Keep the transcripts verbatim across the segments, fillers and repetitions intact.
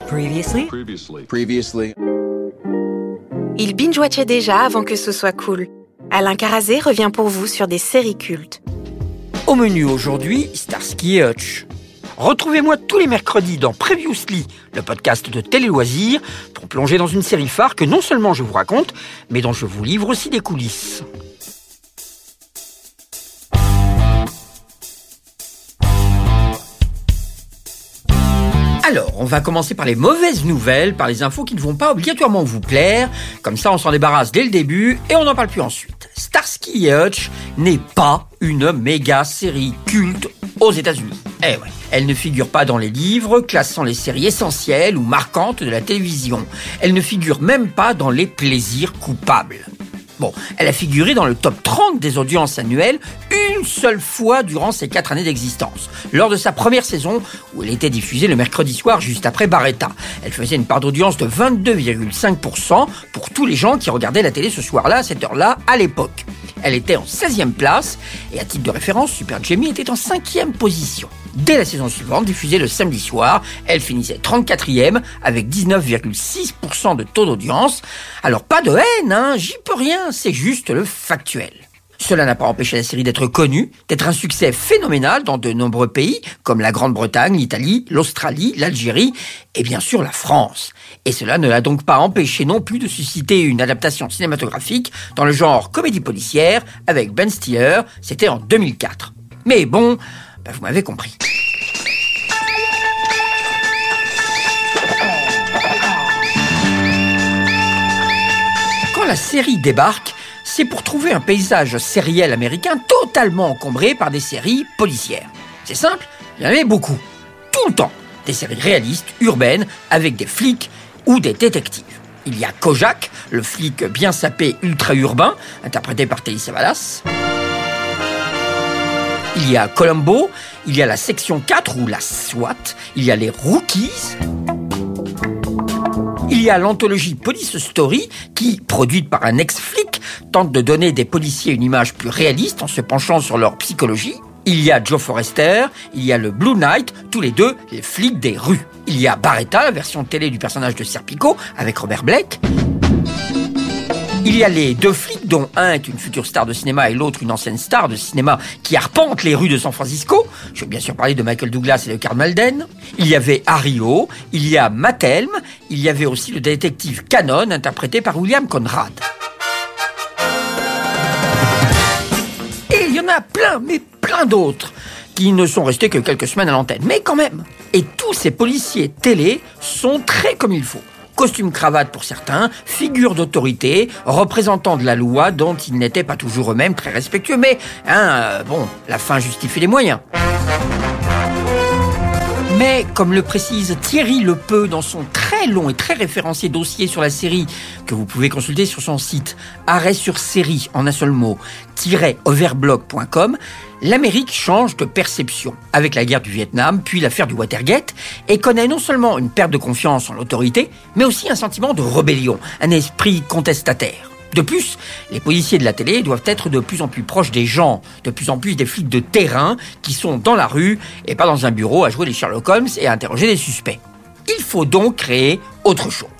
Previously. Previously. Previously. Il binge-watchait déjà avant que ce soit cool. Alain Carazé revient pour vous sur des séries cultes. Au menu aujourd'hui, Starsky et Hutch. Retrouvez-moi tous les mercredis dans Previously, le podcast de Télé-Loisirs, pour plonger dans une série phare que non seulement je vous raconte, mais dont je vous livre aussi des coulisses. Alors, on va commencer par les mauvaises nouvelles, par les infos qui ne vont pas obligatoirement vous plaire. Comme ça, on s'en débarrasse dès le début et on n'en parle plus ensuite. Starsky et Hutch n'est pas une méga série culte aux États-Unis. Eh ouais. Elle ne figure pas dans les livres classant les séries essentielles ou marquantes de la télévision. Elle ne figure même pas dans les plaisirs coupables. Bon, elle a figuré dans le top trente des audiences annuelles une seule fois durant ses quatre années d'existence, lors de sa première saison où elle était diffusée le mercredi soir juste après Baretta. Elle faisait une part d'audience de vingt-deux virgule cinq pour cent pour tous les gens qui regardaient la télé ce soir-là, à cette heure-là, à l'époque. Elle était en seizième place et à titre de référence, Super Jamie était en cinquième position. Dès la saison suivante, diffusée le samedi soir, elle finissait trente-quatrième avec dix-neuf virgule six pour cent de taux d'audience. Alors pas de haine, hein, j'y peux rien, c'est juste le factuel. Cela n'a pas empêché la série d'être connue, d'être un succès phénoménal dans de nombreux pays, comme la Grande-Bretagne, l'Italie, l'Australie, l'Algérie et bien sûr la France. Et cela ne l'a donc pas empêché non plus de susciter une adaptation cinématographique dans le genre comédie policière avec Ben Stiller, c'était en deux mille quatre. Mais bon, bah vous m'avez compris. Quand la série débarque, c'est pour trouver un paysage sériel américain totalement encombré par des séries policières. C'est simple, il y en avait beaucoup, tout le temps. Des séries réalistes, urbaines, avec des flics ou des détectives. Il y a Kojak, le flic bien sapé ultra-urbain, interprété par Telly Savalas. Il y a Columbo, il y a la section quatre ou la SWAT, il y a les Rookies. Il y a l'anthologie Police Story qui, produite par un ex-flic, tente de donner des policiers une image plus réaliste en se penchant sur leur psychologie. Il y a Joe Forrester, il y a le Blue Knight, tous les deux les flics des rues. Il y a Baretta, la version télé du personnage de Serpico, avec Robert Blake. Il y a les deux flics, dont un est une future star de cinéma et l'autre une ancienne star de cinéma qui arpente les rues de San Francisco. Je vais bien sûr parler de Michael Douglas et de Karl Malden. Il y avait Harry O, il y a Matt Helm, il y avait aussi le détective Cannon, interprété par William Conrad. Et il y en a plein, mais plein d'autres, qui ne sont restés que quelques semaines à l'antenne, mais quand même. Et tous ces policiers télé sont très comme il faut. Costume cravate pour certains, figure d'autorité, représentant de la loi dont ils n'étaient pas toujours eux-mêmes très respectueux, mais hein, euh, bon, la fin justifie les moyens. Mais, comme le précise Thierry Lepeu dans son très long et très référencé dossier sur la série, que vous pouvez consulter sur son site arrêt sur série en un seul mot, overblog point com, l'Amérique change de perception avec la guerre du Vietnam, puis l'affaire du Watergate, et connaît non seulement une perte de confiance en l'autorité, mais aussi un sentiment de rébellion, un esprit contestataire. De plus, les policiers de la télé doivent être de plus en plus proches des gens, de plus en plus des flics de terrain qui sont dans la rue et pas dans un bureau à jouer les Sherlock Holmes et à interroger des suspects. Il faut donc créer autre chose.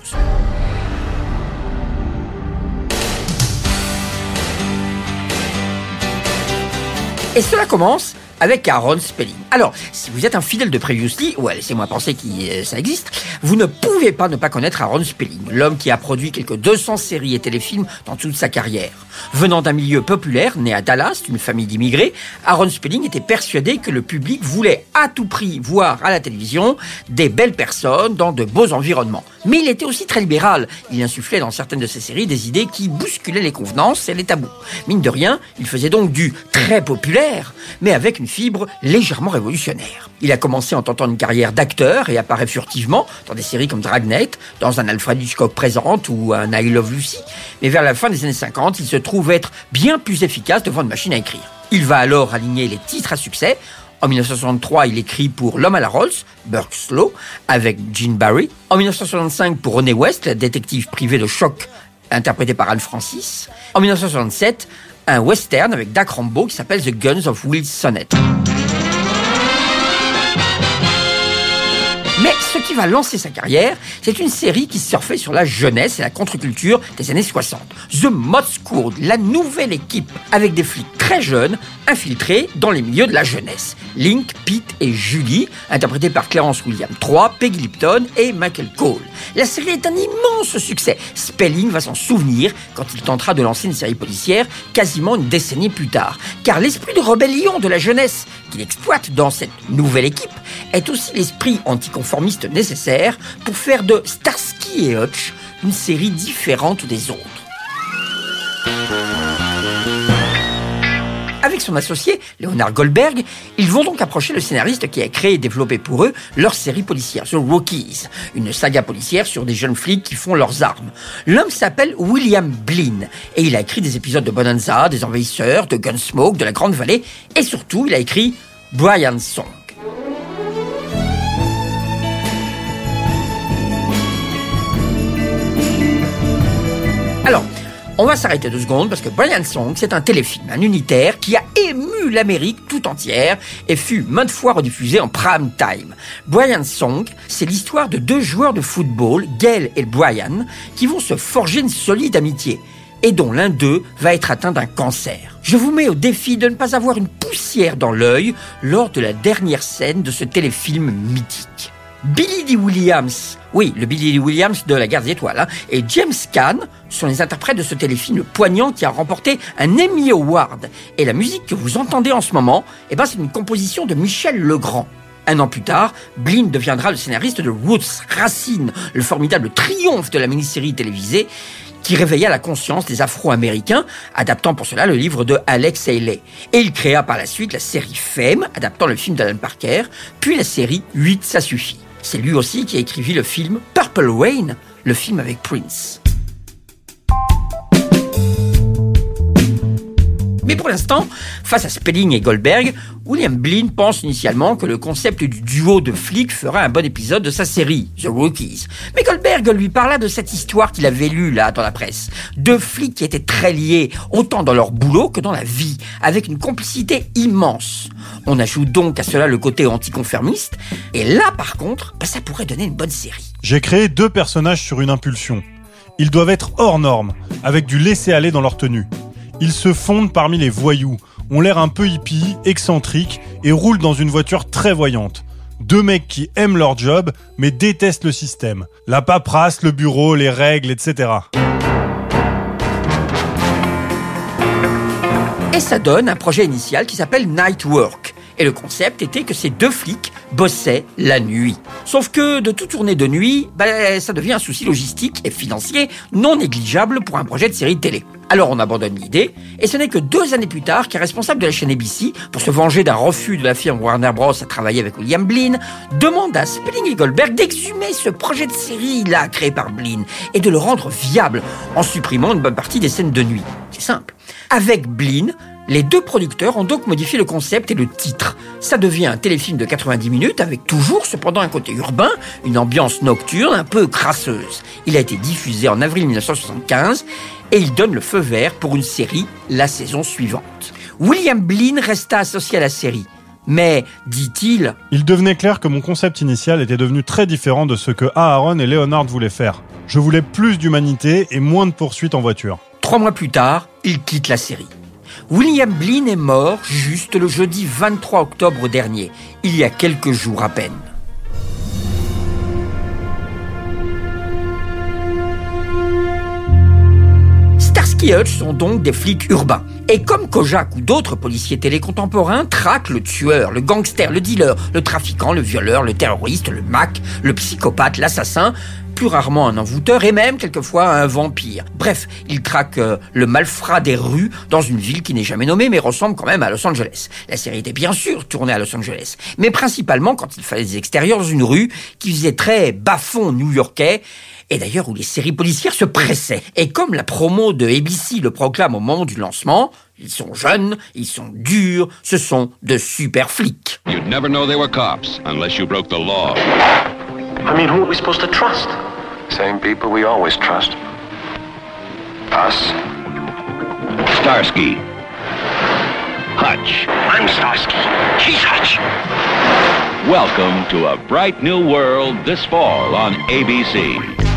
Et cela commence avec Aaron Spelling. Alors, si vous êtes un fidèle de Previously, ouais, laissez-moi penser que euh, ça existe, vous ne pouvez pas ne pas connaître Aaron Spelling, l'homme qui a produit quelques deux cents séries et téléfilms dans toute sa carrière. Venant d'un milieu populaire, né à Dallas, d'une famille d'immigrés, Aaron Spelling était persuadé que le public voulait à tout prix voir à la télévision des belles personnes dans de beaux environnements. Mais il était aussi très libéral. Il insufflait dans certaines de ses séries des idées qui bousculaient les convenances et les tabous. Mine de rien, il faisait donc du très populaire, mais avec une fibre légèrement révolutionnaire. Il a commencé en tentant une carrière d'acteur et apparaît furtivement dans des séries comme Dragnet, dans un Alfred Hitchcock Présente ou un I Love Lucy. Mais vers la fin des années cinquante, il se trouve être bien plus efficace devant une machine à écrire. Il va alors aligner les titres à succès. En dix-neuf cent soixante-trois, il écrit pour L'Homme à la Rolls, Burke Slow, avec Gene Barry. En dix-neuf cent soixante-cinq, pour René West, détective privé de choc, interprété par Anne Francis. En dix-neuf cent soixante-sept, un western avec Dak Rambo qui s'appelle The Guns of Will Sonnet. Mais ce qui va lancer sa carrière, c'est une série qui surfait sur la jeunesse et la contre-culture des années soixante. The Mod Squad, la nouvelle équipe, avec des flics très jeunes, infiltrés dans les milieux de la jeunesse. Link, Pete et Julie, interprétés par Clarence Williams trois, Peggy Lipton et Michael Cole. La série est un immense succès. Spelling va s'en souvenir quand il tentera de lancer une série policière quasiment une décennie plus tard. Car l'esprit de rébellion de la jeunesse qu'il exploite dans cette nouvelle équipe est aussi l'esprit anticonformiste nécessaire pour faire de Starsky et Hutch une série différente des autres. Avec son associé, Leonard Goldberg, ils vont donc approcher le scénariste qui a créé et développé pour eux leur série policière, The Rookies, une saga policière sur des jeunes flics qui font leurs armes. L'homme s'appelle William Blinn, et il a écrit des épisodes de Bonanza, des Envahisseurs, de Gunsmoke, de La Grande Vallée, et surtout, il a écrit Brian's Song. Alors, on va s'arrêter deux secondes parce que Brian's Song, c'est un téléfilm, un unitaire qui a ému l'Amérique tout entière et fut maintes fois rediffusé en prime time. Brian's Song, c'est l'histoire de deux joueurs de football, Gail et Brian, qui vont se forger une solide amitié et dont l'un d'eux va être atteint d'un cancer. Je vous mets au défi de ne pas avoir une poussière dans l'œil lors de la dernière scène de ce téléfilm mythique. Billy Dee Williams, oui, le Billy Dee Williams de la Guerre des Étoiles, hein, et James Caan sont les interprètes de ce téléfilm poignant qui a remporté un Emmy Award. Et la musique que vous entendez en ce moment, eh ben, c'est une composition de Michel Legrand. Un an plus tard, Blinn deviendra le scénariste de Roots, Racine, le formidable triomphe de la mini-série télévisée qui réveilla la conscience des Afro-Américains, adaptant pour cela le livre de Alex Haley. Et il créa par la suite la série Fame, adaptant le film d'Alan Parker, puis la série huit, ça suffit. C'est lui aussi qui a écrit le film Purple Rain, le film avec Prince. Mais pour l'instant, face à Spelling et Goldberg, William Blinn pense initialement que le concept du duo de flics fera un bon épisode de sa série, The Rookies. Mais Goldberg lui parla de cette histoire qu'il avait lue là dans la presse. Deux flics qui étaient très liés, autant dans leur boulot que dans la vie, avec une complicité immense. On ajoute donc à cela le côté anticonformiste, et là par contre, bah, ça pourrait donner une bonne série. J'ai créé deux personnages sur une impulsion. Ils doivent être hors normes, avec du laisser-aller dans leur tenue. Ils se fondent parmi les voyous, ont l'air un peu hippies, excentriques et roulent dans une voiture très voyante. Deux mecs qui aiment leur job, mais détestent le système. La paperasse, le bureau, les règles, et cetera. Et ça donne un projet initial qui s'appelle Night Work. Et le concept était que ces deux flics bossaient la nuit. Sauf que de tout tourner de nuit, bah, ça devient un souci logistique et financier non négligeable pour un projet de série de télé. Alors on abandonne l'idée, et ce n'est que deux années plus tard qu'un responsable de la chaîne A B C, pour se venger d'un refus de la firme Warner Bros. À travailler avec William Blinn, demande à Spelling et Goldberg d'exhumer ce projet de série-là créé par Blinn et de le rendre viable en supprimant une bonne partie des scènes de nuit. C'est simple. Avec Blinn, les deux producteurs ont donc modifié le concept et le titre. Ça devient un téléfilm de quatre-vingt-dix minutes avec toujours cependant un côté urbain, une ambiance nocturne un peu crasseuse. Il a été diffusé en avril dix-neuf cent soixante-quinze et il donne le feu vert pour une série la saison suivante. William Blinn resta associé à la série. Mais, dit-il... Il devenait clair que mon concept initial était devenu très différent de ce que Aaron et Leonard voulaient faire. Je voulais plus d'humanité et moins de poursuites en voiture. Trois mois plus tard, il quitte la série. William Blinn est mort juste le jeudi vingt-trois octobre dernier, il y a quelques jours à peine. Starsky et Hutch sont donc des flics urbains. Et comme Kojak ou d'autres policiers télé contemporains traquent le tueur, le gangster, le dealer, le trafiquant, le violeur, le terroriste, le mac, le psychopathe, l'assassin, plus rarement un envoûteur et même quelquefois un vampire. Bref, ils traquent euh, le malfrat des rues dans une ville qui n'est jamais nommée mais ressemble quand même à Los Angeles. La série était bien sûr tournée à Los Angeles, mais principalement quand il fallait des extérieurs dans une rue qui faisait très bas-fond new-yorkais, et d'ailleurs où les séries policières se pressaient. Et comme la promo de A B C le proclame au moment du lancement, ils sont jeunes, ils sont durs, ce sont de super flics. You'd never know they were cops unless you broke the law. I mean, who are we supposed to trust? Same people we always trust. Us. Starsky. Hutch. I'm Starsky. He's Hutch. Welcome to a bright new world this fall on A B C.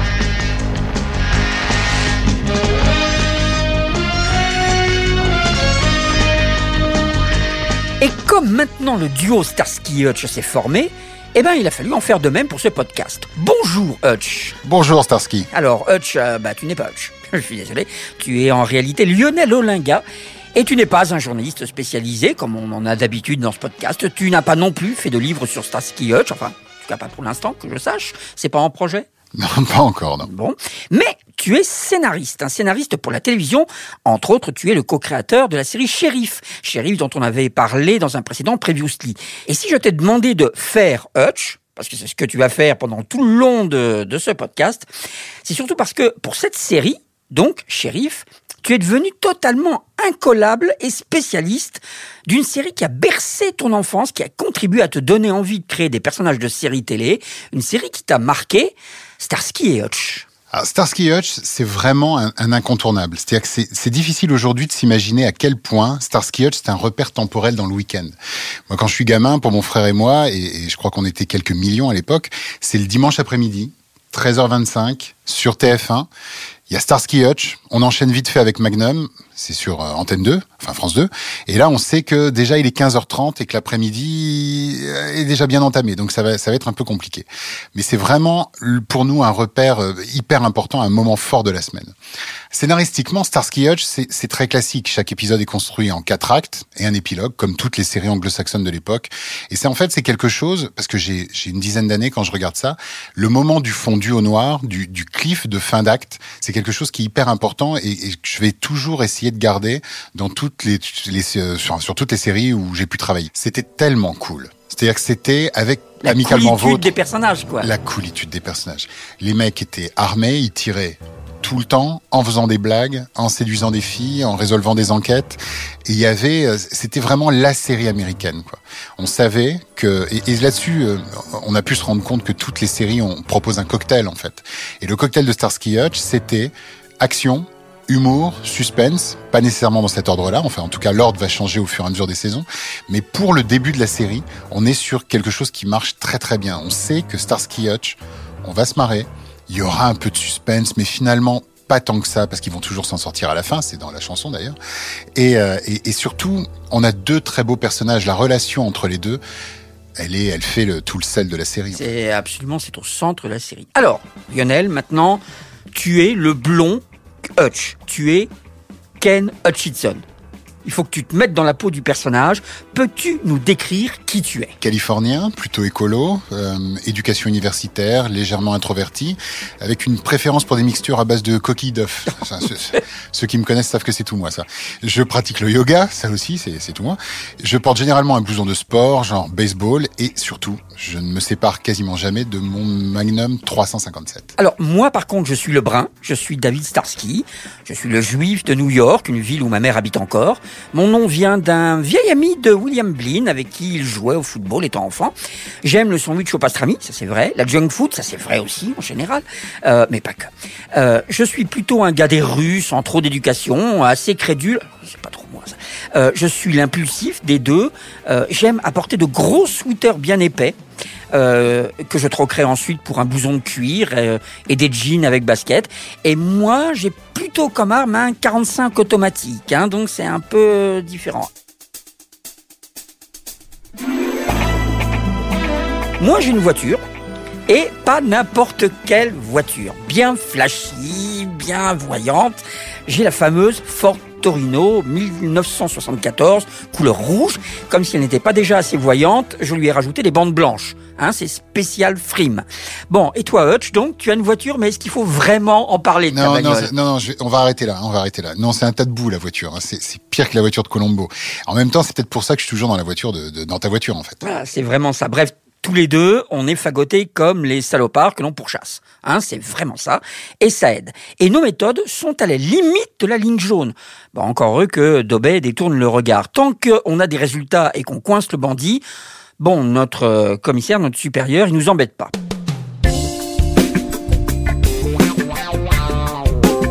Et comme maintenant le duo Starsky et Hutch s'est formé, eh ben il a fallu en faire de même pour ce podcast. Bonjour Hutch. Bonjour Starsky. Alors Hutch, euh, bah tu n'es pas Hutch. Je suis désolé. Tu es en réalité Lionel Olinga. Et tu n'es pas un journaliste spécialisé, comme on en a d'habitude dans ce podcast. Tu n'as pas non plus fait de livre sur Starsky et Hutch. Enfin, en tout cas pas pour l'instant, que je sache. C'est pas en projet ? Non, pas encore, non. Bon. Mais tu es scénariste, un scénariste pour la télévision. Entre autres, tu es le co-créateur de la série Shérif. Shérif dont on avait parlé dans un précédent Previously. Et si je t'ai demandé de faire Hutch, parce que c'est ce que tu vas faire pendant tout le long de, de ce podcast, c'est surtout parce que pour cette série, donc Shérif, tu es devenu totalement incollable et spécialiste d'une série qui a bercé ton enfance, qui a contribué à te donner envie de créer des personnages de séries télé, une série qui t'a marqué, Starsky et Hutch. Alors, Starsky et Hutch, c'est vraiment un, un incontournable. C'est-à-dire que c'est, c'est difficile aujourd'hui de s'imaginer à quel point Starsky et Hutch, c'est un repère temporel dans le week-end. Moi, quand je suis gamin, pour mon frère et moi, et, et je crois qu'on était quelques millions à l'époque, c'est le dimanche après-midi, treize heures vingt-cinq, sur T F un. Il y a Starsky et Hutch, on enchaîne vite fait avec Magnum, c'est sur euh, Antenne deux, enfin France deux, et là on sait que déjà il est quinze heures trente et que l'après-midi est déjà bien entamé, donc ça va, ça va être un peu compliqué. Mais c'est vraiment pour nous un repère hyper important, un moment fort de la semaine. Scénaristiquement, Starsky et Hutch, c'est, c'est très classique. Chaque épisode est construit en quatre actes et un épilogue, comme toutes les séries anglo-saxonnes de l'époque. Et c'est en fait, c'est quelque chose, parce que j'ai, j'ai une dizaine d'années quand je regarde ça, le moment du fondu au noir, du, du cliff de fin d'acte, c'est quelque chose qui est hyper important et, et que je vais toujours essayer de garder dans toutes les, les sur, sur toutes les séries où j'ai pu travailler. C'était tellement cool. C'est-à-dire que c'était avec la Amicalement Vôtre. La coolitude des personnages, quoi. La coolitude des personnages. Les mecs étaient armés, ils tiraient tout le temps, en faisant des blagues, en séduisant des filles, en résolvant des enquêtes. Et il y avait, c'était vraiment la série américaine, quoi. On savait que, et, et là-dessus, on a pu se rendre compte que toutes les séries, on propose un cocktail, en fait. Et le cocktail de Starsky et Hutch, c'était action, humour, suspense, pas nécessairement dans cet ordre-là, enfin en tout cas l'ordre va changer au fur et à mesure des saisons, mais pour le début de la série, on est sur quelque chose qui marche très très bien. On sait que Starsky et Hutch, on va se marrer, il y aura un peu de suspense, mais finalement pas tant que ça, parce qu'ils vont toujours s'en sortir à la fin, c'est dans la chanson d'ailleurs, et, euh, et, et surtout, on a deux très beaux personnages, la relation entre les deux, elle est, elle fait le, tout le sel de la série. C'est absolument, c'est au centre de la série. Alors, Lionel, maintenant, tu es le blond Hutch, tu es Ken Hutchinson. Il faut que tu te mettes dans la peau du personnage. Peux-tu nous décrire qui tu es ? Californien, plutôt écolo, euh, éducation universitaire, légèrement introverti, avec une préférence pour des mixtures à base de coquilles d'œufs. Enfin, ceux, ceux qui me connaissent savent que c'est tout moi, ça. Je pratique le yoga, ça aussi, c'est, c'est tout moi. Je porte généralement un blouson de sport, genre baseball, et surtout, je ne me sépare quasiment jamais de mon Magnum trois cent cinquante-sept. Alors, moi, par contre, je suis le brun, je suis David Starsky, je suis le juif de New York, une ville où ma mère habite encore. Mon nom vient d'un vieil ami de William Blinn avec qui il jouait au football étant enfant. J'aime le sandwich au pastrami, ça c'est vrai. La junk food, ça c'est vrai aussi en général, euh, mais pas que. Euh, je suis plutôt un gars des rues, sans trop d'éducation, assez crédule. C'est pas trop moi ça. Euh, je suis l'impulsif des deux. Euh, j'aime apporter de gros sweaters bien épais. Euh, que je troquerai ensuite pour un blouson de cuir euh, et des jeans avec basket. Et moi, j'ai plutôt comme arme un quarante-cinq automatique, hein, donc c'est un peu différent. Moi, j'ai une voiture, et pas n'importe quelle voiture. Bien flashy, bien voyante. J'ai la fameuse Ford Torino dix-neuf cent soixante-quatorze, couleur rouge. Comme si elle n'était pas déjà assez voyante, je lui ai rajouté des bandes blanches. Hein, c'est spécial frime. Bon, et toi Hutch, donc, tu as une voiture, mais est-ce qu'il faut vraiment en parler de non, ta bagnole ? Non, non, non, je vais, on va arrêter là, on va arrêter là. Non, c'est un tas de boue, la voiture. Hein. C'est, c'est pire que la voiture de Colombo. En même temps, c'est peut-être pour ça que je suis toujours dans la voiture, de, de, dans ta voiture, en fait. Voilà, c'est vraiment ça. Bref, tous les deux, on est fagotés comme les salopards que l'on pourchasse. Hein, c'est vraiment ça. Et ça aide. Et nos méthodes sont à la limite de la ligne jaune. Bon, encore heureux que Dobet détourne le regard. Tant qu'on a des résultats et qu'on coince le bandit, bon, notre commissaire, notre supérieur, il nous embête pas. Parce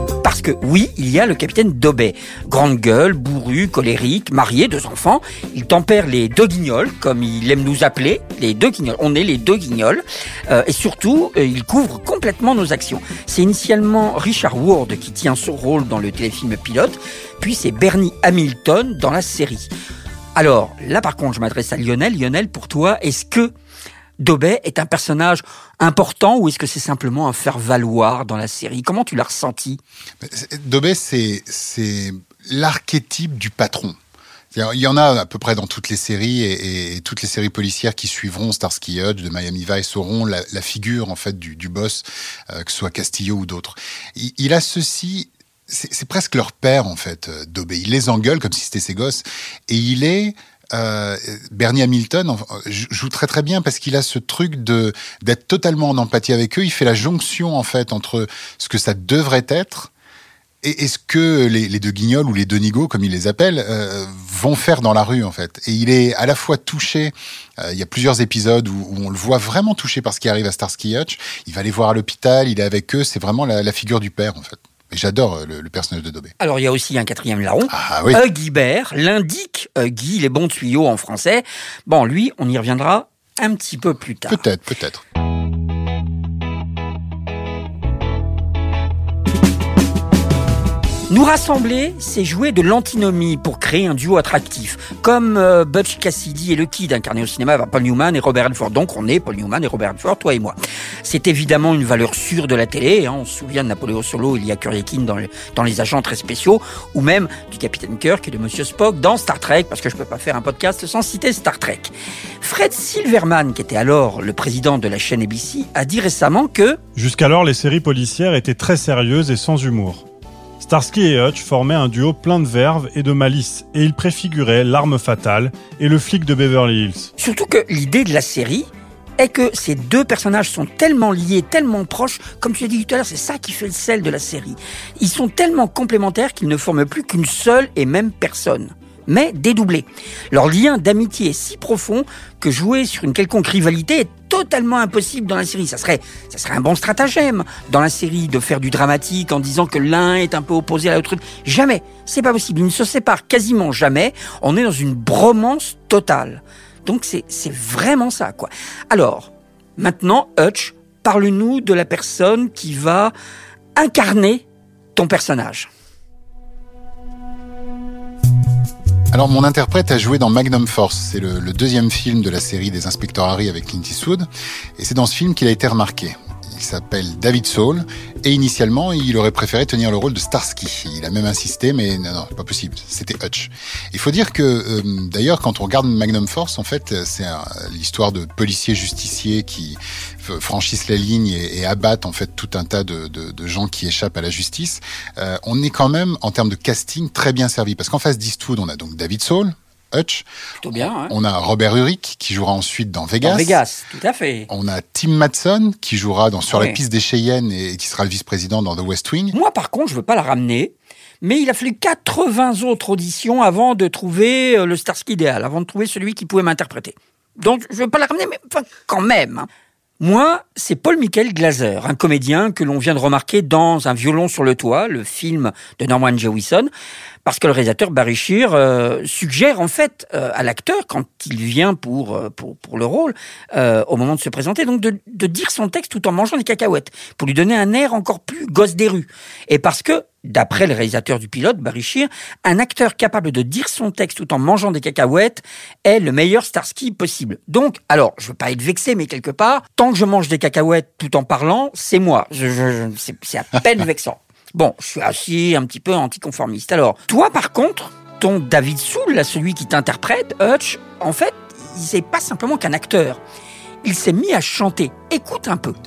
que oui, il y a le capitaine Dobey. Grande gueule, bourru, colérique, marié, deux enfants. Il tempère les deux guignols, comme il aime nous appeler, les deux guignols. On est les deux guignols. Euh, et surtout, euh, il couvre complètement nos actions. C'est initialement Richard Ward qui tient ce rôle dans le téléfilm pilote, puis c'est Bernie Hamilton dans la série. Alors, là par contre, je m'adresse à Lionel. Lionel, pour toi, est-ce que Dobey est un personnage important ou est-ce que c'est simplement un faire-valoir dans la série ? Comment tu l'as ressenti ? Dobey, c'est, c'est l'archétype du patron. Il y en a à peu près dans toutes les séries et, et toutes les séries policières qui suivront Starsky et Hutch de Miami Vice auront la, la figure en fait du, du boss, euh, que ce soit Castillo ou d'autres. Il, il a ceci, c'est, c'est presque leur père en fait, Dobey. Il les engueule comme si c'était ses gosses et il est Euh, Bernie Hamilton joue très très bien parce qu'il a ce truc de d'être totalement en empathie avec eux. Il fait la jonction en fait entre ce que ça devrait être et, et ce que les, les deux guignols ou les deux nigauds comme il les appelle euh, vont faire dans la rue en fait. Et il est à la fois touché. Euh, il y a plusieurs épisodes où, où on le voit vraiment touché par ce qui arrive à Starsky et Hutch. Il va les voir à l'hôpital. Il est avec eux. C'est vraiment la, la figure du père en fait. Et j'adore le, le personnage de Dobey. Alors, il y a aussi un quatrième larron, ah, oui. Huggy Bear, l'indique Huggy, les bons tuyaux en français. Bon, lui, on y reviendra un petit peu plus tard. Peut-être, peut-être. Nous rassembler, c'est jouer de l'antinomie pour créer un duo attractif, comme euh, Butch Cassidy et le Kid, incarnés au cinéma par Paul Newman et Robert Redford. Donc on est Paul Newman et Robert Redford, toi et moi. C'est évidemment une valeur sûre de la télé, hein. On se souvient de Napoléon Solo, il y a Kuryakin dans, le, dans Les Agents très spéciaux, ou même du Capitaine Kirk et de Monsieur Spock dans Star Trek, parce que je peux pas faire un podcast sans citer Star Trek. Fred Silverman, qui était alors le président de la chaîne A B C, a dit récemment que... Jusqu'alors, les séries policières étaient très sérieuses et sans humour. Starsky et Hutch formaient un duo plein de verve et de malice, et ils préfiguraient l'arme fatale et le flic de Beverly Hills. Surtout que l'idée de la série est que ces deux personnages sont tellement liés, tellement proches, comme tu l'as dit tout à l'heure, c'est ça qui fait le sel de la série. Ils sont tellement complémentaires qu'ils ne forment plus qu'une seule et même personne, mais dédoublés. Leur lien d'amitié est si profond que jouer sur une quelconque rivalité est totalement impossible dans la série. Ça serait, ça serait un bon stratagème dans la série de faire du dramatique en disant que l'un est un peu opposé à l'autre. Jamais. C'est pas possible. Ils ne se séparent quasiment jamais. On est dans une bromance totale. Donc c'est, c'est vraiment ça, quoi. Alors, maintenant, Hutch, parle-nous de la personne qui va incarner ton personnage. Alors, mon interprète a joué dans Magnum Force. C'est le, le deuxième film de la série des Inspecteurs Harry avec Clint Eastwood. Et c'est dans ce film qu'il a été remarqué. Il s'appelle David Soul. Et initialement, il aurait préféré tenir le rôle de Starsky. Il a même insisté, mais non, non, pas possible. C'était Hutch. Il faut dire que, euh, d'ailleurs, quand on regarde Magnum Force, en fait, c'est un, l'histoire de policiers justiciers qui franchissent la ligne et, et abattent, en fait, tout un tas de, de, de gens qui échappent à la justice. Euh, on est quand même, en termes de casting, très bien servi. Parce qu'en face d'Eastwood, on a donc David Soul, Hutch. Plutôt bien, hein. On a Robert Urich qui jouera ensuite dans Vegas. Dans Vegas, tout à fait. On a Tim Madsen qui jouera dans Sur ouais. la piste des Cheyennes et qui sera le vice-président dans The West Wing. Moi, par contre, je veux pas la ramener, mais il a fallu quatre-vingts autres auditions avant de trouver le Starsky idéal, avant de trouver celui qui pouvait m'interpréter. Donc, je veux pas la ramener, mais enfin, quand même. Hein. Moi, c'est Paul Michael Glaser, un comédien que l'on vient de remarquer dans Un violon sur le toit, le film de Norman Jewison, parce que le réalisateur Barry Shear euh, suggère en fait euh, à l'acteur, quand il vient pour euh, pour pour le rôle, euh, au moment de se présenter, donc de, de dire son texte tout en mangeant des cacahuètes, pour lui donner un air encore plus gosse des rues. Et parce que, d'après le réalisateur du pilote, Barry Shear, un acteur capable de dire son texte tout en mangeant des cacahuètes est le meilleur Starsky possible. Donc, alors, je veux pas être vexé, mais quelque part, tant que je mange des cacahuètes tout en parlant, c'est moi. Je, je, je, c'est, c'est à peine vexant. Bon, je suis assis un petit peu anticonformiste. Alors, toi, par contre, ton David Soul, là, celui qui t'interprète, Hutch, en fait, il n'est pas simplement qu'un acteur. Il s'est mis à chanter. Écoute un peu.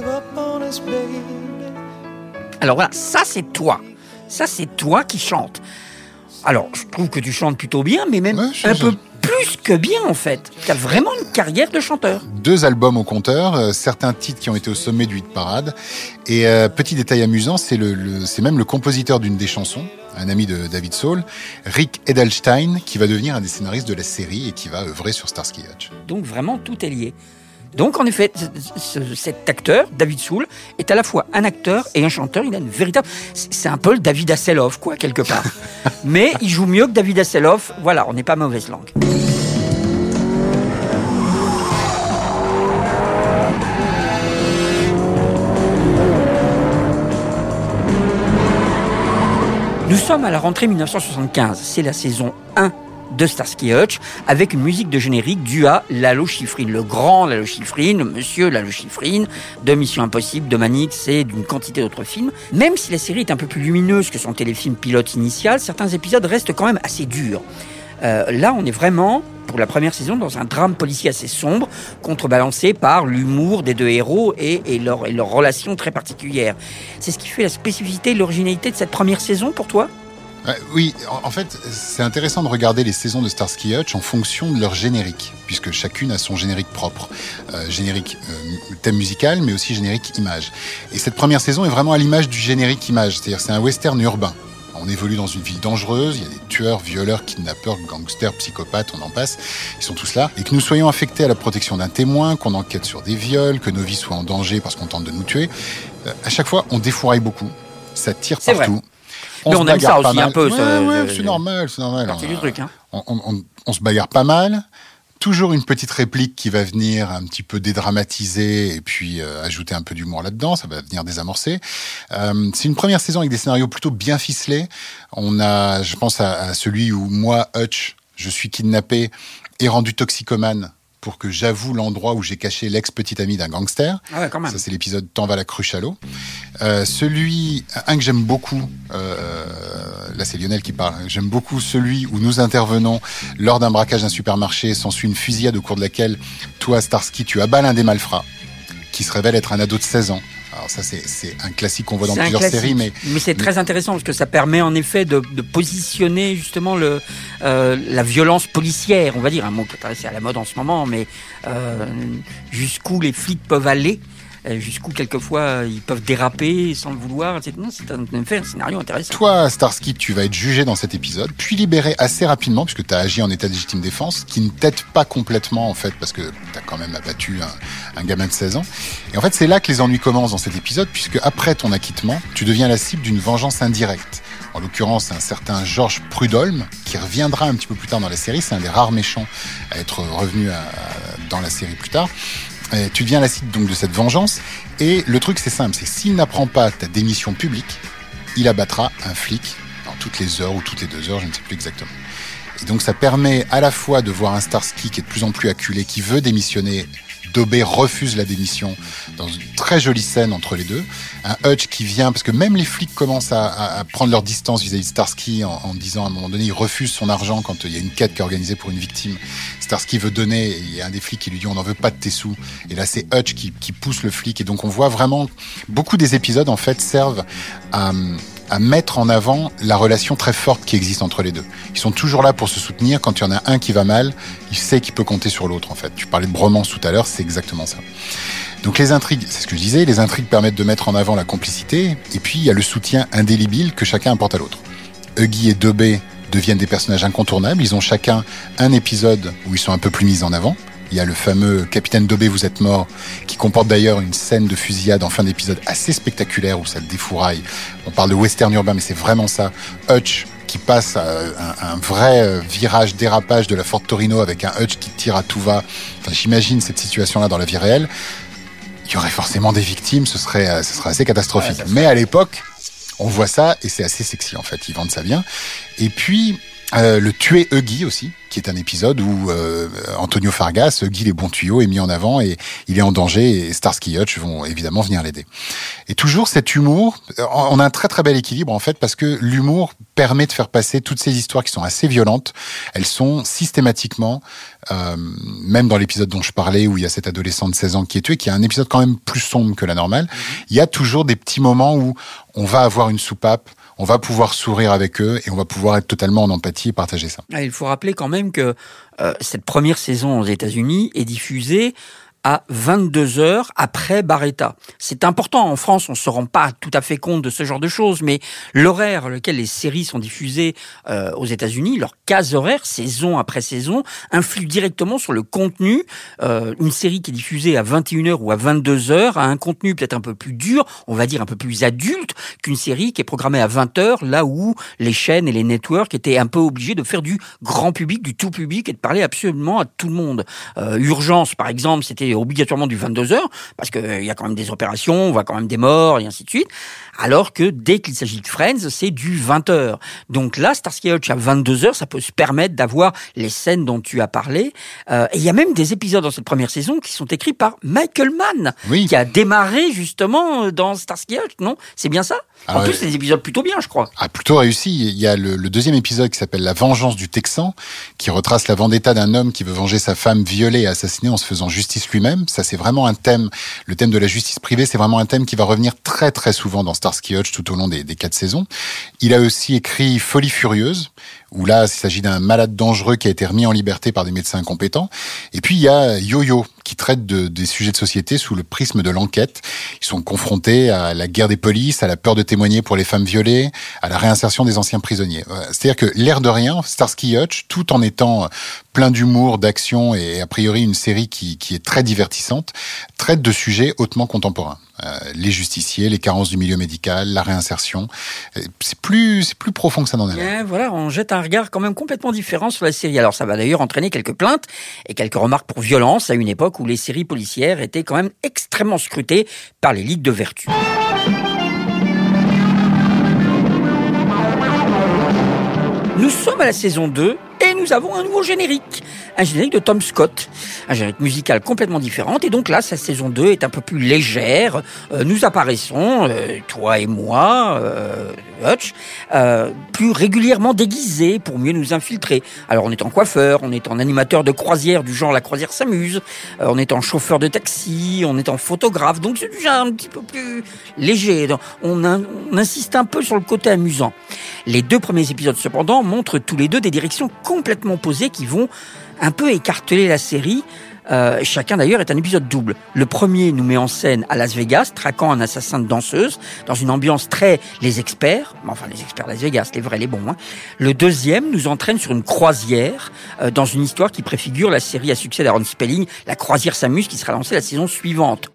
Alors voilà, ça c'est toi. Ça c'est toi qui chantes. Alors, je trouve que tu chantes plutôt bien, mais même ouais, un je... peu plus que bien en fait. Tu as vraiment une carrière de chanteur. Deux albums au compteur, euh, certains titres qui ont été au sommet du hit parade. Et euh, petit détail amusant, c'est, le, le, c'est même le compositeur d'une des chansons, un ami de David Soul, Rick Edelstein, qui va devenir un des scénaristes de la série et qui va œuvrer sur Starsky et Hutch. Donc vraiment tout est lié. Donc, en effet, ce, ce, cet acteur, David Soul, est à la fois un acteur et un chanteur. Il a une véritable... C'est un peu le David Hasselhoff, quoi, quelque part. Mais il joue mieux que David Hasselhoff. Voilà, on n'est pas mauvaise langue. Nous sommes à la rentrée dix-neuf cent soixante-quinze. C'est la saison un de Starsky et Hutch, avec une musique de générique due à Lalo Schifrin, le grand Lalo Schifrin, le monsieur Lalo Schifrin, de Mission Impossible, de Manix et d'une quantité d'autres films. Même si la série est un peu plus lumineuse que son téléfilm pilote initial, certains épisodes restent quand même assez durs. Euh, là, on est vraiment, pour la première saison, dans un drame policier assez sombre, contrebalancé par l'humour des deux héros et, et, leur, et leur relation très particulière. C'est ce qui fait la spécificité et l'originalité de cette première saison pour toi ? Euh, oui, en, en fait, c'est intéressant de regarder les saisons de Starsky et Hutch en fonction de leur générique, puisque chacune a son générique propre. Euh, générique euh, thème musical, mais aussi générique image. Et cette première saison est vraiment à l'image du générique image, c'est-à-dire c'est un western urbain. On évolue dans une ville dangereuse, il y a des tueurs, violeurs, kidnappeurs, gangsters, psychopathes, on en passe, ils sont tous là. Et que nous soyons affectés à la protection d'un témoin, qu'on enquête sur des viols, que nos vies soient en danger parce qu'on tente de nous tuer, euh, à chaque fois, on défouraille beaucoup, ça tire c'est partout. Vrai. On, on aime ça aussi mal. Un peu. Ouais, ça, ouais, je, c'est normal, c'est normal. C'est du truc, hein. On, on, on, on se bagarre pas mal. Toujours une petite réplique qui va venir un petit peu dédramatiser et puis euh, ajouter un peu d'humour là-dedans. Ça va venir désamorcer. Euh, c'est une première saison avec des scénarios plutôt bien ficelés. On a, je pense à, à celui où moi, Hutch, je suis kidnappé et rendu toxicomane pour que j'avoue l'endroit où j'ai caché l'ex-petite amie d'un gangster. Ah ouais, quand même. Ça, c'est l'épisode « T'en va la cruche à l'eau ». Euh, celui, un que j'aime beaucoup, euh, là c'est Lionel qui parle, j'aime beaucoup celui où nous intervenons lors d'un braquage d'un supermarché, s'ensuit une fusillade au cours de laquelle toi, Starsky, tu abats l'un des malfrats, qui se révèle être un ado de seize ans. Alors ça, c'est, c'est un classique qu'on voit dans c'est plusieurs séries. Mais, mais c'est mais... très intéressant parce que ça permet en effet de, de positionner justement le, euh, la violence policière, on va dire, un mot qui est à la mode en ce moment, mais euh, jusqu'où les flics peuvent aller, jusqu'où quelquefois ils peuvent déraper sans le vouloir, et cetera. Non, c'est en effet un scénario intéressant. Toi, Starsky, tu vas être jugé dans cet épisode, puis libéré assez rapidement, puisque tu as agi en état de légitime défense, qui ne t'aide pas complètement, en fait, parce que tu as quand même abattu un, un gamin de seize ans. Et en fait, c'est là que les ennuis commencent dans cet épisode, puisque après ton acquittement, tu deviens la cible d'une vengeance indirecte. En l'occurrence, un certain Georges Prudhomme, qui reviendra un petit peu plus tard dans la série. C'est un des rares méchants à être revenu à, dans la série plus tard. Et tu deviens la cible donc de cette vengeance. Et le truc, c'est simple, c'est que s'il n'apprend pas ta démission publique, il abattra un flic dans toutes les heures ou toutes les deux heures, je ne sais plus exactement. Et donc ça permet à la fois de voir un Starsky qui est de plus en plus acculé, qui veut démissionner. Dobé refuse la démission dans une très jolie scène entre les deux. Un Hutch qui vient, parce que même les flics commencent à, à, à prendre leur distance vis-à-vis de Starsky en, en disant à un moment donné, il refuse son argent quand il y a une quête qui est organisée pour une victime. Starsky veut donner, et il y a un des flics qui lui dit on n'en veut pas de tes sous. Et là c'est Hutch qui, qui pousse le flic. Et donc on voit vraiment, beaucoup des épisodes en fait servent à... à mettre en avant la relation très forte qui existe entre les deux. Ils sont toujours là pour se soutenir. Quand il y en a un qui va mal, il sait qu'il peut compter sur l'autre, en fait. Tu parlais de bromance tout à l'heure, c'est exactement ça. Donc les intrigues, c'est ce que je disais, les intrigues permettent de mettre en avant la complicité, et puis il y a le soutien indélébile que chacun apporte à l'autre. Huggy et Dobé deviennent des personnages incontournables. Ils ont chacun un épisode où ils sont un peu plus mis en avant. Il y a le fameux Capitaine Dobé, vous êtes mort, qui comporte d'ailleurs une scène de fusillade en fin d'épisode assez spectaculaire où ça défouraille. On parle de western urbain, mais c'est vraiment ça. Hutch qui passe à un, un vrai virage dérapage de la Ford Torino avec un Hutch qui tire à tout va. Enfin, j'imagine cette situation-là dans la vie réelle. Il y aurait forcément des victimes, ce serait, ce serait assez catastrophique. Ouais, mais à l'époque, on voit ça et c'est assez sexy en fait. Ils vendent ça bien. Et puis... Euh, le tuer Huggy aussi, qui est un épisode où euh, Antonio Fargas, Huggy les bons tuyaux, est mis en avant et il est en danger et Starsky et Hutch vont évidemment venir l'aider. Et toujours cet humour, on a un très très bel équilibre en fait parce que l'humour permet de faire passer toutes ces histoires qui sont assez violentes. Elles sont systématiquement, euh, même dans l'épisode dont je parlais où il y a cet adolescent de seize ans qui est tué, qui est un épisode quand même plus sombre que la normale, il y a toujours des petits moments où on va avoir une soupape, on va pouvoir sourire avec eux et on va pouvoir être totalement en empathie et partager ça. Il faut rappeler quand même que euh, cette première saison aux États-Unis est diffusée à vingt-deux heures après Baretta. C'est important, en France, on ne se rend pas tout à fait compte de ce genre de choses, mais l'horaire à lequel les séries sont diffusées euh, aux États-Unis, leur case horaire, saison après saison, influe directement sur le contenu. Euh, une série qui est diffusée à vingt et une heures ou à vingt-deux heures a un contenu peut-être un peu plus dur, on va dire un peu plus adulte, qu'une série qui est programmée à vingt heures, là où les chaînes et les networks étaient un peu obligés de faire du grand public, du tout public et de parler absolument à tout le monde. Euh, Urgence, par exemple, c'était obligatoirement du vingt-deux heures, parce qu'il euh, y a quand même des opérations, on voit quand même des morts, et ainsi de suite. Alors que dès qu'il s'agit de Friends, c'est du vingt heures. Donc là, Starsky et Hutch à vingt-deux heures, ça peut se permettre d'avoir les scènes dont tu as parlé. Euh, et il y a même des épisodes dans cette première saison qui sont écrits par Michael Mann, oui. qui a démarré justement dans Starsky et Hutch, non? C'est bien ça? Alors, en plus, c'est des épisodes plutôt bien, je crois. Ah, plutôt réussi. Il y a le, le deuxième épisode qui s'appelle La vengeance du Texan, qui retrace la vendetta d'un homme qui veut venger sa femme violée et assassinée en se faisant justice lui-même. Ça, c'est vraiment un thème, le thème de la justice privée, c'est vraiment un thème qui va revenir très très souvent dans Starsky et Hutch tout au long des, des quatre saisons. Il a aussi écrit Folie furieuse, où là, il s'agit d'un malade dangereux qui a été remis en liberté par des médecins incompétents. Et puis, il y a Yo-Yo, qui traite de, des sujets de société sous le prisme de l'enquête. Ils sont confrontés à la guerre des polices, à la peur de témoigner pour les femmes violées, à la réinsertion des anciens prisonniers. C'est-à-dire que, l'air de rien, Starsky et Hutch, tout en étant plein d'humour, d'action et a priori une série qui, qui est très divertissante, traite de sujets hautement contemporains. Euh, les justiciers, les carences du milieu médical, la réinsertion. C'est plus, c'est plus profond que ça n'en est là. Voilà, on jette un regard quand même complètement différent sur la série. Alors ça va d'ailleurs entraîner quelques plaintes et quelques remarques pour violence à une époque où les séries policières étaient quand même extrêmement scrutées par les ligues de vertu. Nous sommes à la saison deux et nous avons un nouveau générique. Un générique de Tom Scott. Un générique musical complètement différent. Et donc là, sa saison deux est un peu plus légère. Euh, nous apparaissons, euh, toi et moi, euh, Hutch, euh, plus régulièrement déguisés pour mieux nous infiltrer. Alors on est en coiffeur, on est en animateur de croisière du genre La Croisière s'amuse, euh, on est en chauffeur de taxi, on est en photographe. Donc c'est déjà un petit peu plus léger. On, a, on insiste un peu sur le côté amusant. Les deux premiers épisodes, cependant, montrent tous les deux des directions complètement opposées qui vont un peu écarteler la série. Euh, chacun d'ailleurs est un épisode double. Le premier nous met en scène à Las Vegas, traquant un assassin de danseuse, dans une ambiance très les experts, enfin les experts Las Vegas, les vrais, les bons. Hein. Le deuxième nous entraîne sur une croisière, euh, dans une histoire qui préfigure la série à succès d'Aaron Spelling, La Croisière s'amuse, qui sera lancée la saison suivante.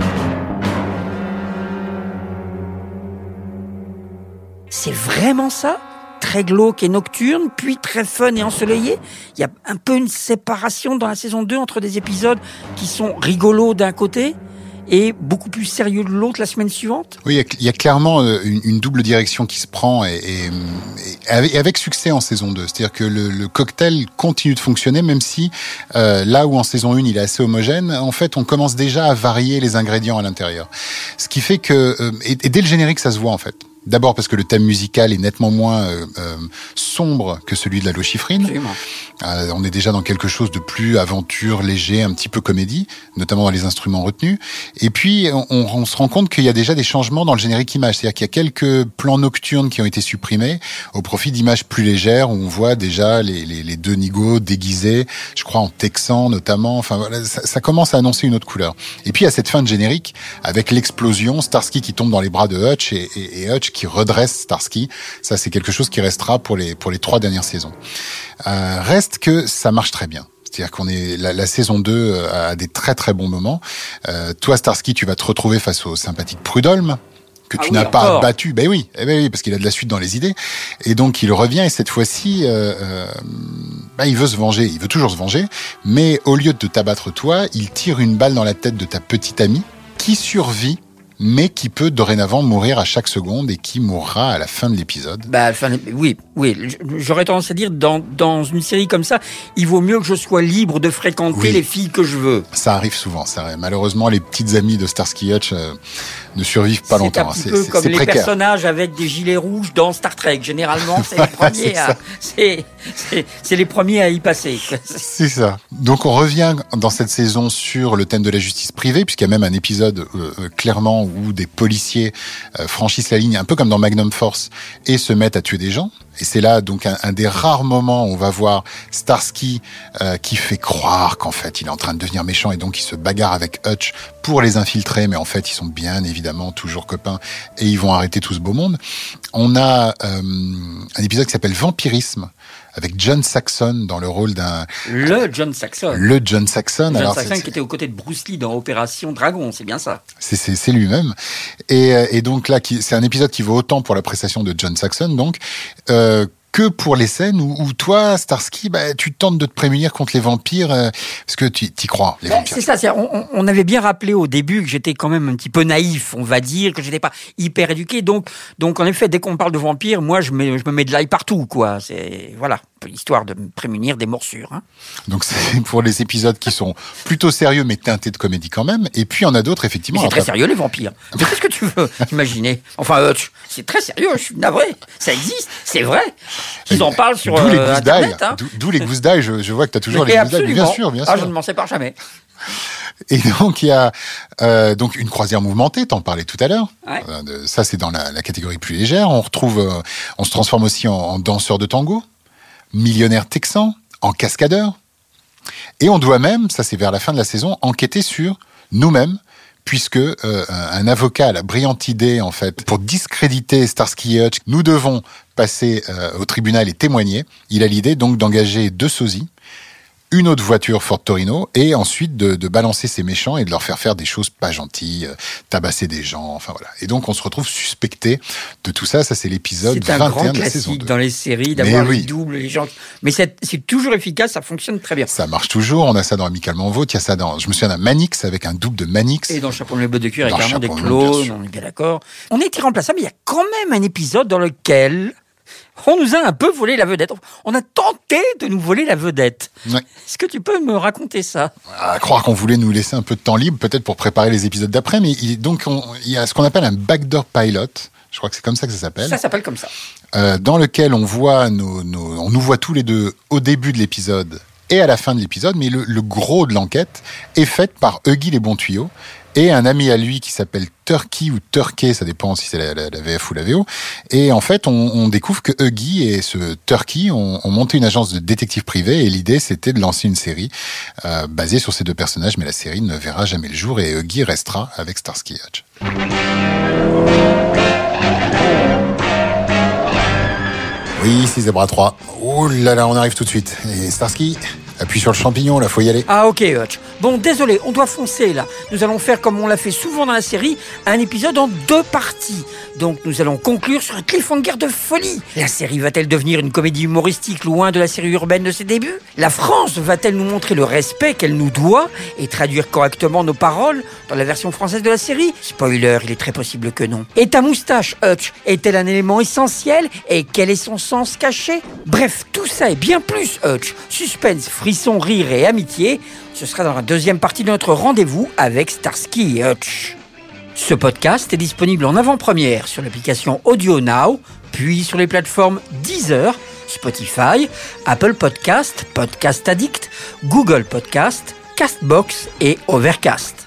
C'est vraiment ça ? Très glauque et nocturne, puis très fun et ensoleillé. Il y a un peu une séparation dans la saison deux entre des épisodes qui sont rigolos d'un côté et beaucoup plus sérieux de l'autre la semaine suivante. Oui, il y a clairement une, une double direction qui se prend et, et, et avec succès en saison deux. C'est-à-dire que le, le cocktail continue de fonctionner, même si euh, là où en saison un il est assez homogène, en fait on commence déjà à varier les ingrédients à l'intérieur. Ce qui fait que, euh, et, et dès le générique ça se voit en fait. D'abord parce que le thème musical est nettement moins euh, euh, sombre que celui de la Lochifrine. Euh, on est déjà dans quelque chose de plus aventure, léger, un petit peu comédie, notamment dans les instruments retenus. Et puis, on, on se rend compte qu'il y a déjà des changements dans le générique image. C'est-à-dire qu'il y a quelques plans nocturnes qui ont été supprimés au profit d'images plus légères où on voit déjà les, les, les deux nigauds déguisés, je crois en texan notamment. Enfin, voilà, ça, ça commence à annoncer une autre couleur. Et puis, à cette fin de générique, avec l'explosion, Starsky qui tombe dans les bras de Hutch et, et, et Hutch qui redresse Starsky. Ça, c'est quelque chose qui restera pour les pour les trois dernières saisons. Euh, reste que ça marche très bien. C'est-à-dire qu'on est la, la saison deux a des très très bons moments. Euh, toi, Starsky, tu vas te retrouver face au sympathique Prudhomme que tu ah oui, n'as pas battu. Ben oui, eh ben oui, parce qu'il a de la suite dans les idées. Et donc il revient et cette fois-ci, euh, euh, ben, il veut se venger. Il veut toujours se venger, mais au lieu de t'abattre toi, il tire une balle dans la tête de ta petite amie qui survit, mais qui peut dorénavant mourir à chaque seconde et qui mourra à la fin de l'épisode. Bah, enfin, oui, oui. J'aurais tendance à dire, dans, dans une série comme ça, il vaut mieux que je sois libre de fréquenter oui. les filles que je veux. Ça arrive souvent, ça arrive. Malheureusement, les petites amies de Starsky et Hutch euh, ne survivent pas c'est longtemps. Un petit c'est un peu comme les précaire. Personnages avec des gilets rouges dans Star Trek. Généralement, c'est les premiers c'est à, c'est, c'est, c'est les premiers à y passer. C'est ça. Donc, on revient dans cette saison sur le thème de la justice privée, puisqu'il y a même un épisode euh, clairement où des policiers euh, franchissent la ligne, un peu comme dans Magnum Force, et se mettent à tuer des gens. Et c'est là donc un, un des rares moments où on va voir Starsky euh, qui fait croire qu'en fait il est en train de devenir méchant et donc il se bagarre avec Hutch pour les infiltrer, mais en fait ils sont bien évidemment toujours copains et ils vont arrêter tout ce beau monde. On a euh, un épisode qui s'appelle Vampirisme avec John Saxon dans le rôle d'un... Le John Saxon. Le John Saxon. John Alors, Saxon c'est, qui était aux côtés de Bruce Lee dans Opération Dragon, c'est bien ça. C'est, c'est, c'est lui-même. Et, et donc là, qui, c'est un épisode qui vaut autant pour la prestation de John Saxon, donc, euh, que pour les scènes où, où toi, Starsky, bah, tu tentes de te prémunir contre les vampires, euh, parce que tu y crois, les ben, vampires. C'est ça, c'est, on, on avait bien rappelé au début que j'étais quand même un petit peu naïf, on va dire, que j'étais pas hyper éduqué, donc, donc en effet, dès qu'on parle de vampires, moi, je, mets, je me mets de l'ail partout, quoi. C'est, voilà, histoire de me prémunir des morsures. Hein. Donc c'est pour les épisodes qui sont plutôt sérieux, mais teintés de comédie quand même, et puis il y en a d'autres, effectivement. Mais c'est très après... sérieux, les vampires. Mais qu'est-ce que tu veux imaginer? Enfin, euh, c'est très sérieux, je suis navré, ça existe, c'est vrai. Ils en parlent sur d'où les euh, gousses d'ail, Internet. Hein. d'où, d'où les gousses d'ail, je, je vois que tu as toujours Mais les gousses d'ail. absolument. Bien sûr, bien sûr. Ah, je ne m'en sépare jamais. Et donc il y a euh, donc une croisière mouvementée, t'en parlais tout à l'heure. Ouais. Euh, de, ça c'est dans la, la catégorie plus légère. On retrouve, euh, on se transforme aussi en, en danseur de tango, millionnaire texan, en cascadeur. Et on doit même, ça c'est vers la fin de la saison, enquêter sur nous-mêmes, puisque euh, un avocat a la brillante idée, en fait, pour discréditer Starsky et Hutch, nous devons passer euh, au tribunal et témoigner. Il a l'idée donc d'engager deux sosies, une autre voiture Ford Torino, et ensuite de, de balancer ces méchants et de leur faire faire des choses pas gentilles, euh, tabasser des gens, enfin voilà. Et donc on se retrouve suspecté de tout ça. Ça c'est l'épisode c'est un vingt et un grand de la saison classique deux. dans les séries d'avoir Mais oui. les doubles, les gens. Mais c'est, c'est toujours efficace, ça fonctionne très bien. Ça marche toujours. On a ça dans Amicalement Vôtre. Il y a ça dans. Je me souviens d'un Manix avec un double de Manix. Et dans Chapeau de bottes de cuir, il y a Dans carrément des Chapeau de Bottes, bien clones, sûr. on est bien d'accord. On est irremplaçable, mais il y a quand même un épisode dans lequel on nous a un peu volé la vedette. On a tenté de nous voler la vedette. Ouais. Est-ce que tu peux me raconter ça? À croire qu'on voulait nous laisser un peu de temps libre, peut-être pour préparer les épisodes d'après, mais il, donc on- il y a ce qu'on appelle un backdoor pilot. Je crois que c'est comme ça que ça s'appelle. Ça s'appelle comme ça. Euh, dans lequel on voit nos, nos- on nous voit tous les deux au début de l'épisode et à la fin de l'épisode, mais le, le gros de l'enquête est fait par Huggy les bons tuyaux et un ami à lui qui s'appelle Turkey ou Turkey, ça dépend si c'est la, la- la V F ou la V O. Et en fait, on, on découvre que Huggy et ce Turkey ont, ont monté une agence de détectives privés et l'idée c'était de lancer une série euh, basée sur ces deux personnages, mais la série ne verra jamais le jour et Huggy restera avec Starsky et Hutch. Oui, c'est Zebra trois. Oh là là, on arrive tout de suite. Et Starsky, appuie sur le champignon, là, faut y aller. Ah ok Hutch. Bon désolé, on doit foncer là. Nous allons faire comme on l'a fait souvent dans la série, un épisode en deux parties. Donc nous allons conclure sur un cliffhanger de folie. La série va-t-elle devenir une comédie humoristique loin de la série urbaine de ses débuts? La France va-t-elle nous montrer le respect qu'elle nous doit et traduire correctement nos paroles dans la version française de la série? Spoiler, il est très possible que non. Et ta moustache, Hutch, est-elle un élément essentiel? Et quel est son sens caché? Bref, tout ça et bien plus, Hutch. Suspense, frisson, rire et amitié. Ce sera dans la deuxième partie de notre rendez-vous avec Starsky et Hutch. Ce podcast est disponible en avant-première sur l'application Audio Now, puis sur les plateformes Deezer, Spotify, Apple Podcast, Podcast Addict, Google Podcast, Castbox et Overcast.